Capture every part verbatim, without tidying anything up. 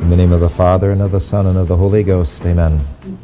In the name of the Father, and of the Son, and of the Holy Ghost. Amen.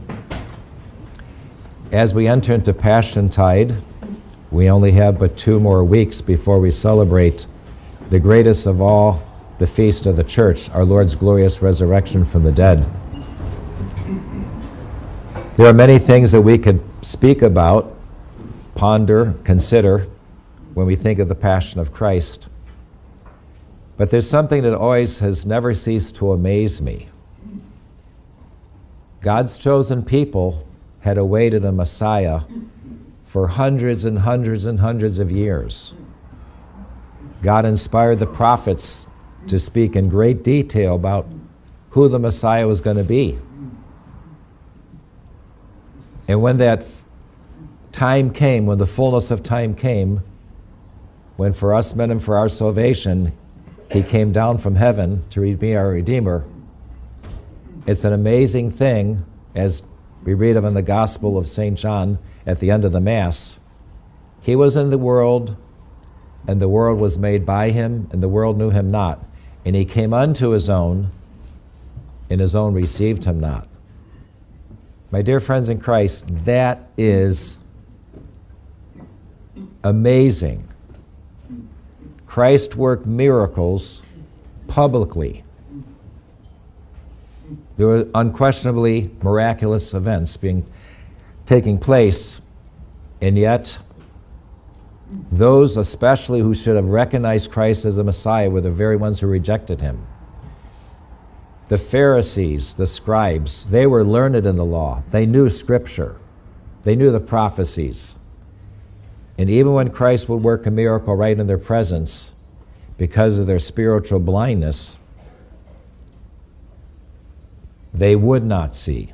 As we enter into Passiontide, we only have but two more weeks before we celebrate the greatest of all the feast of the Church, our Lord's glorious resurrection from the dead. There are many things that we could speak about, ponder, consider when we think of the Passion of Christ. But there's something that always has never ceased to amaze me. God's chosen people had awaited a Messiah for hundreds and hundreds and hundreds of years. God inspired the prophets to speak in great detail about who the Messiah was going to be. And when that time came, when the fullness of time came, when for us men and for our salvation, He came down from heaven to be our Redeemer, it's an amazing thing, as we read of in the Gospel of Saint John at the end of the Mass. He was in the world, and the world was made by Him, and the world knew Him not. And He came unto His own, and His own received Him not. My dear friends in Christ, that is amazing. Christ worked miracles publicly. There were unquestionably miraculous events being taking place, and yet those especially who should have recognized Christ as the Messiah were the very ones who rejected Him. The Pharisees, the scribes, they were learned in the law. They knew Scripture. They knew the prophecies. And even when Christ would work a miracle right in their presence, because of their spiritual blindness, they would not see.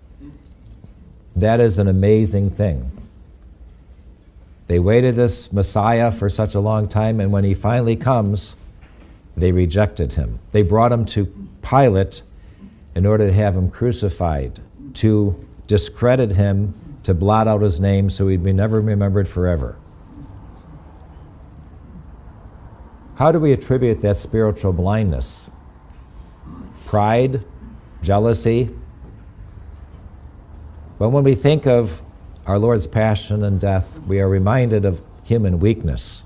That is an amazing thing. They waited this Messiah for such a long time, and when He finally comes, they rejected Him. They brought Him to Pilate in order to have Him crucified, to discredit Him, to blot out His name so He'd be never remembered forever. How do we attribute that spiritual blindness? Pride? Jealousy? But when we think of our Lord's passion and death, we are reminded of human weakness.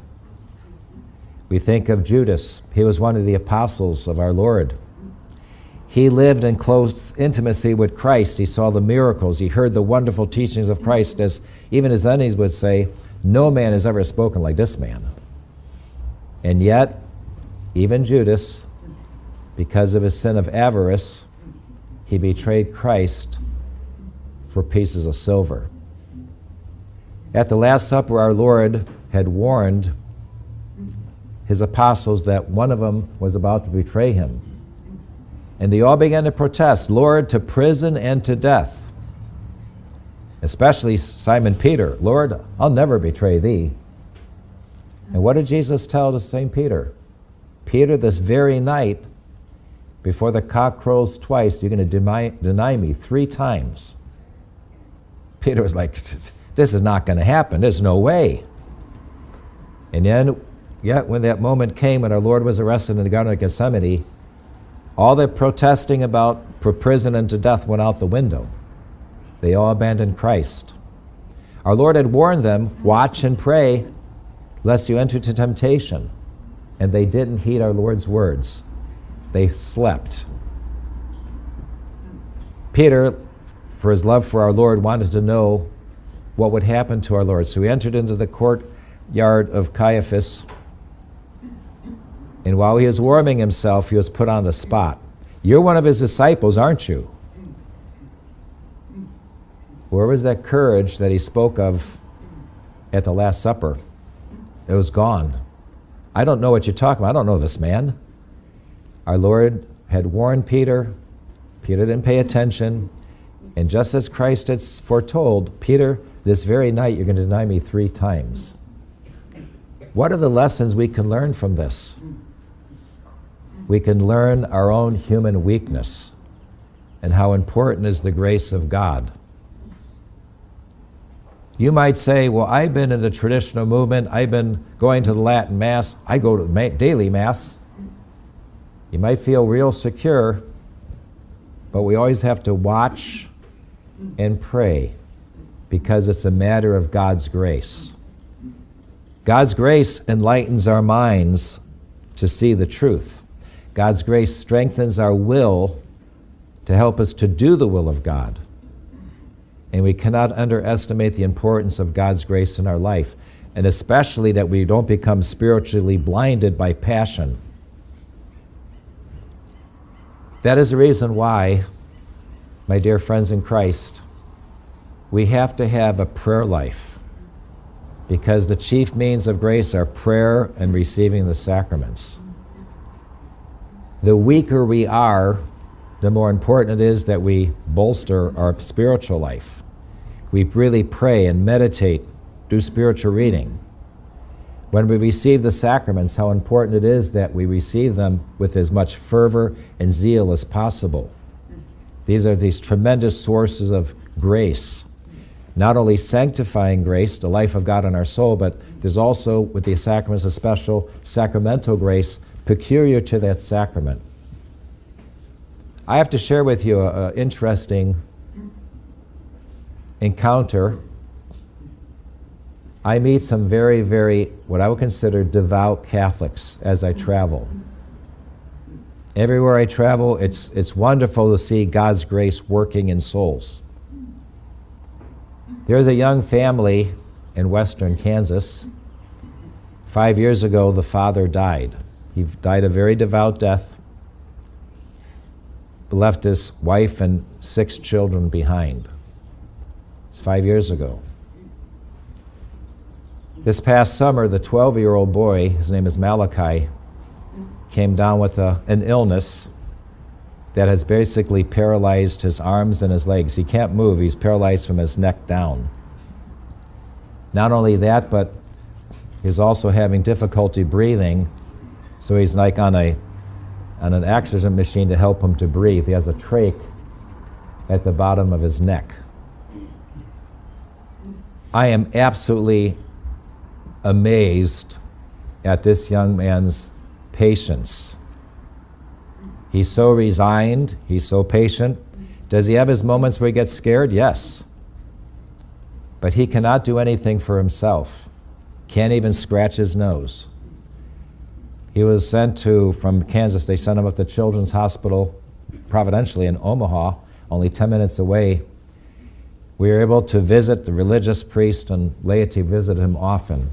We think of Judas. He was one of the apostles of our Lord. He lived in close intimacy with Christ. He saw the miracles. He heard the wonderful teachings of Christ, as even his enemies would say, no man has ever spoken like this man. And yet, even Judas, because of his sin of avarice, he betrayed Christ for pieces of silver. At the Last Supper, our Lord had warned His apostles that one of them was about to betray Him. And they all began to protest, Lord, to prison and to death. Especially Simon Peter, Lord, I'll never betray Thee. And what did Jesus tell to Saint Peter? Peter, this very night, before the cock crows twice, you're going to deny, deny me three times. Peter was like, this is not going to happen. There's no way. And then, yet when that moment came when our Lord was arrested in the Garden of Gethsemane, all the protesting about for prison and to death went out the window. They all abandoned Christ. Our Lord had warned them, watch and pray, lest you enter into temptation. And they didn't heed our Lord's words. They slept. Peter, for his love for our Lord, wanted to know what would happen to our Lord. So he entered into the courtyard of Caiaphas, and while he was warming himself, he was put on the spot. You're one of His disciples, aren't you? Where was that courage that he spoke of at the Last Supper? It was gone. I don't know what you're talking about. I don't know this man. Our Lord had warned Peter. Peter didn't pay attention. And just as Christ had foretold, Peter, this very night you're going to deny me three times. What are the lessons we can learn from this? We can learn our own human weakness and how important is the grace of God. You might say, well, I've been in the traditional movement. I've been going to the Latin Mass. I go to daily Mass. You might feel real secure, but we always have to watch and pray because it's a matter of God's grace. God's grace enlightens our minds to see the truth. God's grace strengthens our will to help us to do the will of God. And we cannot underestimate the importance of God's grace in our life, and especially that we don't become spiritually blinded by passion. That is the reason why, my dear friends in Christ, we have to have a prayer life, because the chief means of grace are prayer and receiving the sacraments. The weaker we are, the more important it is that we bolster our spiritual life. We really pray and meditate, do spiritual reading. When we receive the sacraments, how important it is that we receive them with as much fervor and zeal as possible. These are these tremendous sources of grace. Not only sanctifying grace, the life of God in our soul, but there's also, with the sacraments, a special sacramental grace peculiar to that sacrament. I have to share with you an interesting encounter. I meet some very, very, what I would consider devout Catholics as I travel. Everywhere I travel, it's, it's wonderful to see God's grace working in souls. There's a young family in western Kansas. Five years ago, the father died. He died a very devout death, left his wife and six children behind. It's five years ago. This past summer, the twelve-year-old boy, his name is Malachi, came down with a, an illness that has basically paralyzed his arms and his legs. He can't move. He's paralyzed from his neck down. Not only that, but he's also having difficulty breathing, so he's like on a on an oxygen machine to help him to breathe. He has a trach at the bottom of his neck. I am absolutely amazed at this young man's patience. He's so resigned, he's so patient. Does he have his moments where he gets scared? Yes. But he cannot do anything for himself. Can't even scratch his nose. He was sent to, from Kansas, they sent him up to Children's Hospital, providentially in Omaha, only ten minutes away. We were able to visit, the religious priest and laity visited him often.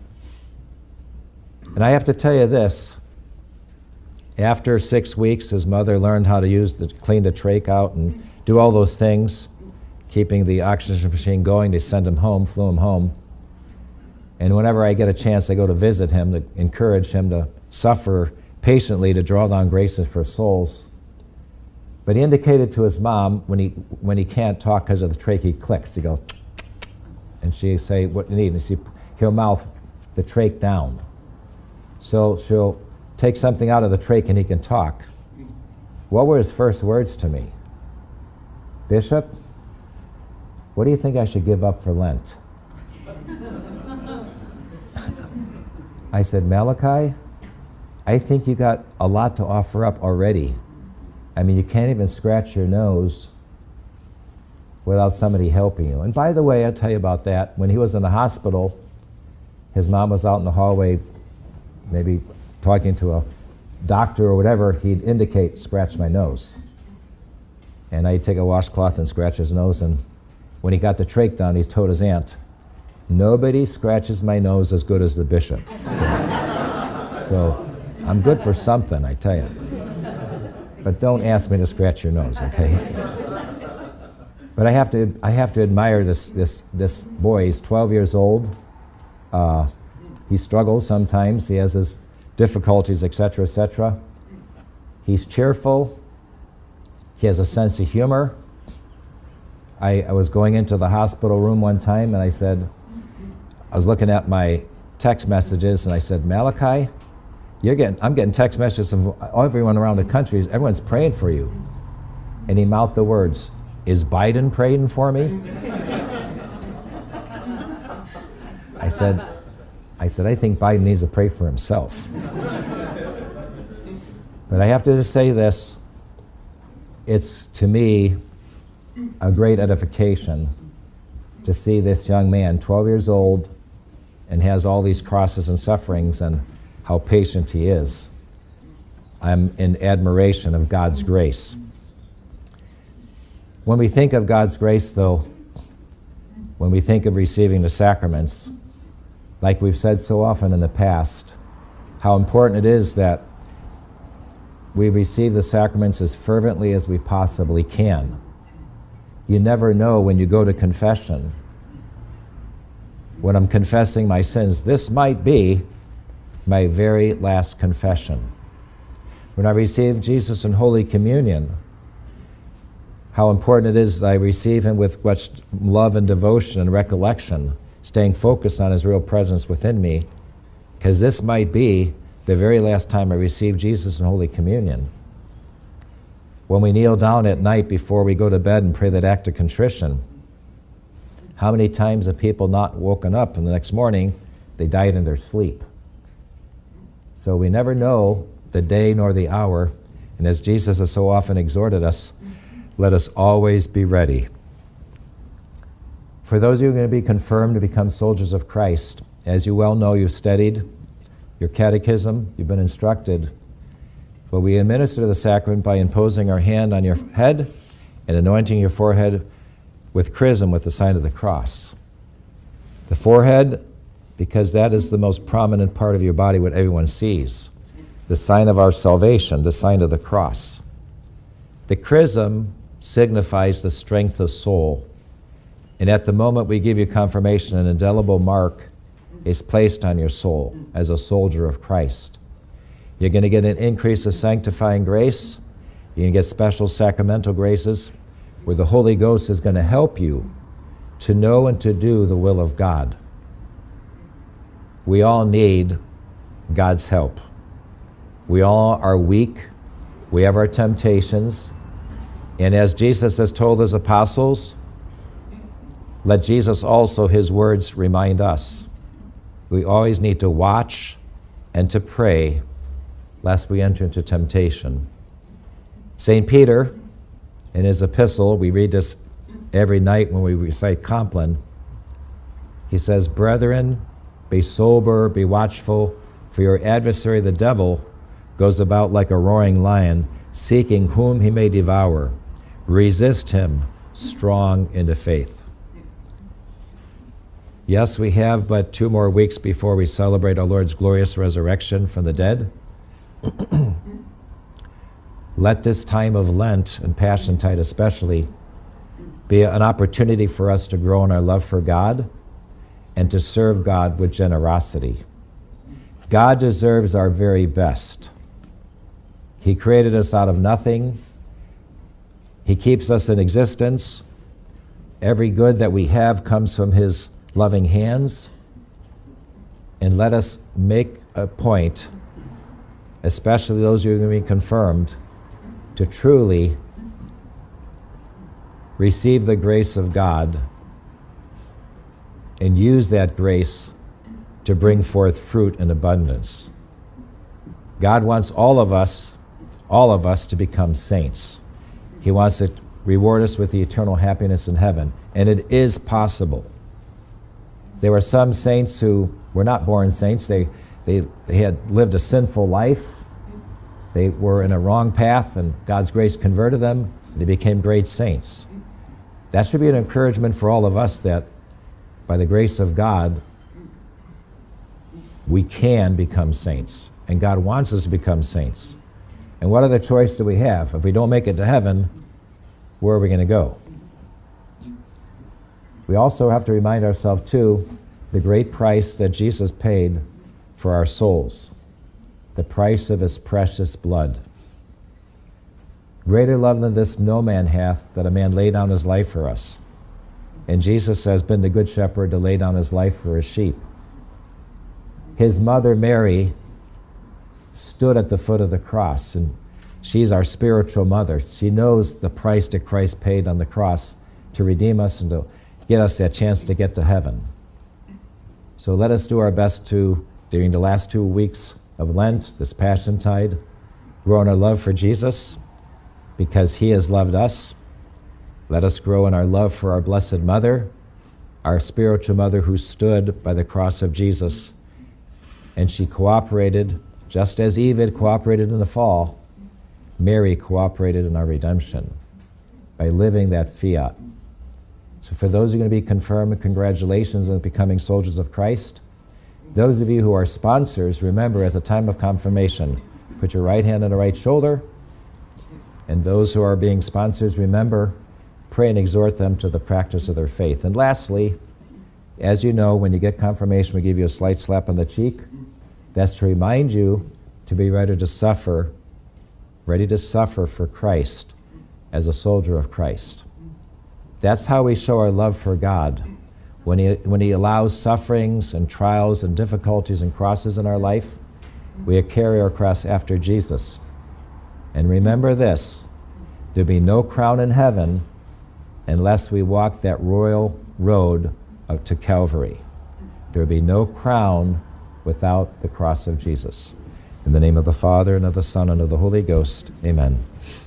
And I have to tell you this, after six weeks, his mother learned how to use the, clean the trach out and do all those things, keeping the oxygen machine going. They sent him home, flew him home. And whenever I get a chance, I go to visit him to encourage him to suffer patiently to draw down graces for souls. But he indicated to his mom, when he, when he can't talk because of the trach, he clicks. He goes, and she say, what do you need? And she, he'll mouth the trach down. So she'll take something out of the trach and he can talk. What were his first words to me? Bishop, what do you think I should give up for Lent? I said, Malachi, I think you got a lot to offer up already. I mean, you can't even scratch your nose without somebody helping you. And by the way, I'll tell you about that. When he was in the hospital, his mom was out in the hallway, maybe talking to a doctor or whatever, he'd indicate, scratch my nose. And I'd take a washcloth and scratch his nose, and when he got the trach down, he told his aunt, nobody scratches my nose as good as the bishop. So, so I'm good for something, I tell you. But don't ask me to scratch your nose, okay? But I have to, I have to admire this, this, this boy. He's twelve years old. Uh, he struggles sometimes. He has his difficulties, et cetera, et cetera. He's cheerful. He has a sense of humor. I, I was going into the hospital room one time, and I said, I was looking at my text messages, and I said, Malachi, you're getting, I'm getting text messages from everyone around the country. Everyone's praying for you. And he mouthed the words, is Biden praying for me? I said, I said, I think Biden needs to pray for himself. But I have to just say this, it's to me a great edification to see this young man, twelve years old, and has all these crosses and sufferings, and how patient he is. I'm in admiration of God's grace. When we think of God's grace, though, when we think of receiving the sacraments, like we've said so often in the past, how important it is that we receive the sacraments as fervently as we possibly can. You never know when you go to confession, when I'm confessing my sins, this might be my very last confession. When I receive Jesus in Holy Communion, how important it is that I receive him with much love and devotion and recollection, staying focused on his real presence within me, because this might be the very last time I receive Jesus in Holy Communion. When we kneel down at night before we go to bed and pray that act of contrition, how many times have people not woken up and the next morning they died in their sleep? So we never know the day nor the hour, and as Jesus has so often exhorted us, let us always be ready. For those of you who are going to be confirmed to become soldiers of Christ, as you well know, you've studied your catechism, you've been instructed, but we administer the sacrament by imposing our hand on your head and anointing your forehead with chrism, with the sign of the cross. The forehead, because that is the most prominent part of your body, what everyone sees. The sign of our salvation, the sign of the cross. The chrism signifies the strength of soul. And at the moment we give you confirmation, an indelible mark is placed on your soul as a soldier of Christ. You're going to get an increase of sanctifying grace. You're going to get special sacramental graces where the Holy Ghost is going to help you to know and to do the will of God. We all need God's help. We all are weak. We have our temptations. And as Jesus has told his apostles, let Jesus also, his words, remind us. We always need to watch and to pray lest we enter into temptation. Saint Peter, in his epistle, we read this every night when we recite Compline, he says, "Brethren, be sober, be watchful, for your adversary the devil goes about like a roaring lion, seeking whom he may devour. Resist him, strong in the faith." Yes, we have but two more weeks before we celebrate our Lord's glorious resurrection from the dead. Let this time of Lent, and Passiontide especially, be an opportunity for us to grow in our love for God and to serve God with generosity. God deserves our very best. He created us out of nothing. He keeps us in existence. Every good that we have comes from his loving hands. And let us make a point, especially those who are going to be confirmed, to truly receive the grace of God and use that grace to bring forth fruit in abundance. God wants all of us, all of us to become saints. He wants to reward us with the eternal happiness in heaven, and it is possible. There were some saints who were not born saints. They, they, they had lived a sinful life. They were in a wrong path, and God's grace converted them, and they became great saints. That should be an encouragement for all of us that by the grace of God, we can become saints, and God wants us to become saints. And what other choice do we have? If we don't make it to heaven, where are we going to go? We also have to remind ourselves, too, the great price that Jesus paid for our souls, the price of his precious blood. Greater love than this no man hath, that a man lay down his life for us. And Jesus has been the good shepherd to lay down his life for his sheep. His mother Mary stood at the foot of the cross, and she's our spiritual mother. She knows the price that Christ paid on the cross to redeem us and to get us that chance to get to heaven. So let us do our best to, during the last two weeks of Lent, this Passiontide, grow in our love for Jesus because he has loved us. Let us grow in our love for our Blessed Mother, our spiritual mother who stood by the cross of Jesus. And she cooperated, just as Eve had cooperated in the fall. Mary cooperated in our redemption by living that fiat. So for those who are going to be confirmed, congratulations on becoming soldiers of Christ. Those of you who are sponsors, remember at the time of confirmation, put your right hand on the right shoulder. And those who are being sponsors, remember, pray and exhort them to the practice of their faith. And lastly, as you know, when you get confirmation, we give you a slight slap on the cheek. That's to remind you to be ready to suffer, ready to suffer for Christ as a soldier of Christ. That's how we show our love for God. When he, when he allows sufferings and trials and difficulties and crosses in our life, we carry our cross after Jesus. And remember this, there'll be no crown in heaven unless we walk that royal road to Calvary. There will be no crown without the cross of Jesus. In the name of the Father, and of the Son, and of the Holy Ghost, amen.